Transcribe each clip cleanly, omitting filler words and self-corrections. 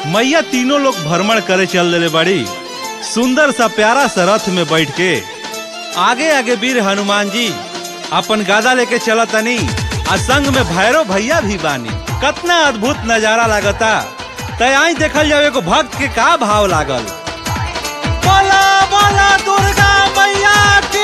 मैया तीनों लोग भ्रमण करे चल देले बड़ी। सुंदर सा प्यारा सा रथ में बैठ के आगे आगे वीर हनुमान जी अपन गादा लेके चला तनी आ संग में भैरव भैया भी बानी। कितना अद्भुत नजारा लागता। तय आई देखल जावे को भक्त के का भाव लागल। बोला बोला दुर्गा मैया की।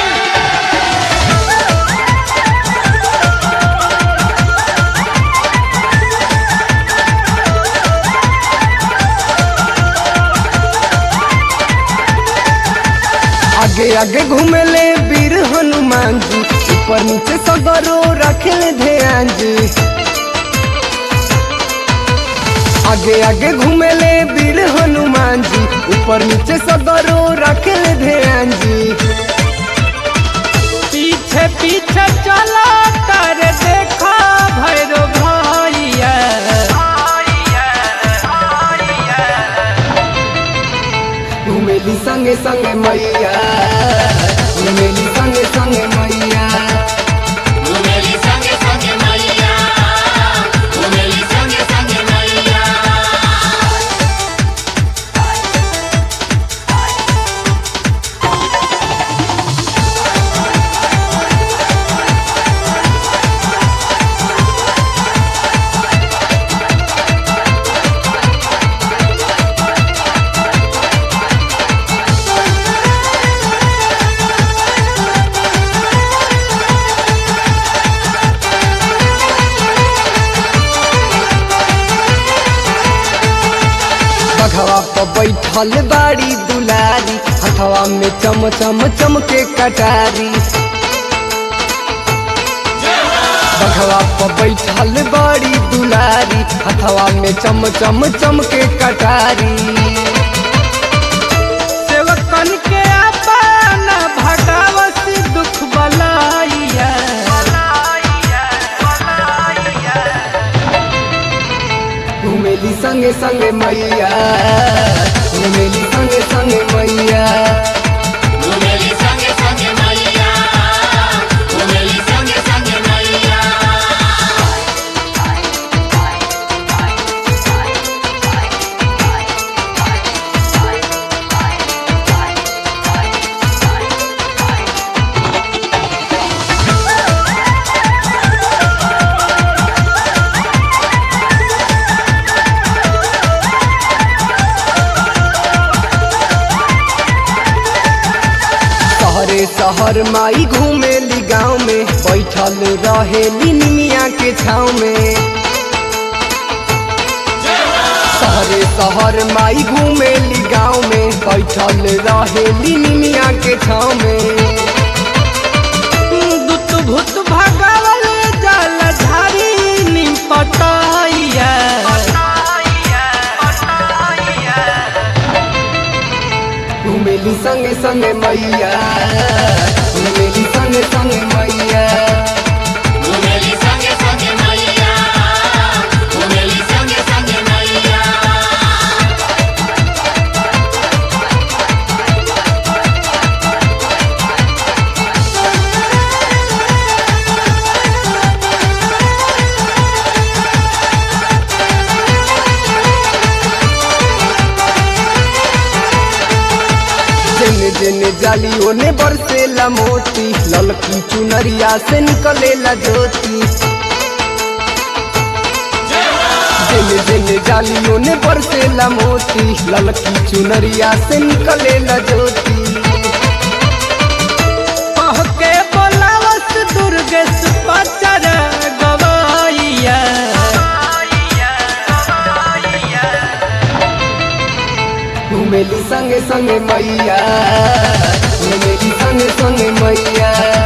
आगे आगे घूमेले वीर हनुमान जी, ऊपर नीचे सगरो रखेले ध्यान जी। आगे आगे घूमेले वीर हनुमान जी, ऊपर नीचे सगरो रखेले ध्यान जी। पीछे पीछे चला कर देखा भैरव भैया। घूमेली संगे संगे मैया, घूमेली संगे संगे मैया, घूमेली संगे संगे मैया, घूमेली संगे संगे मैया। बघवा पर बैठल बाड़ी दुलारी, हथवा में चम चम चमके कटारी। बघवा पर बैठल बाड़ी दुलारी, हथवा में चम चम चमके कटारी। सेवकन के अपना भगावत दुख बलाइया। घूमेली संगे संगे मैया, घूमेली संगे संगे मैया, घूमेली संगे संगे मैया, घूमेली संगे संगे मैया। शहरे शहर माई घूमेली गाँव में, बैठल रहेली निमिया के छाँव में। शहरे शहर माई घूमेली गाँव में, बैठल रहेली निमिया के छाँव में। दुत भूत भगावल जल झारी निपटाइया। घूमेली संगे संगे मैया, घूमेली संगे संगे मैया, घूमेली संगे संगे मैया, घूमेली संगे संगे मैया। जेने जेने जाली ओने बरसेला मोती, ललकी चुनरिया से निकलेला ज्योति। जेने जेने जाली ओने बरसेला मोती, ललकी चुनरिया से निकलेला ज्योति। कह के बोलावत दुर्गेश पचर गवाइया। घूमेली संगे संगे मैया, घूमेली संगे संगे मैया।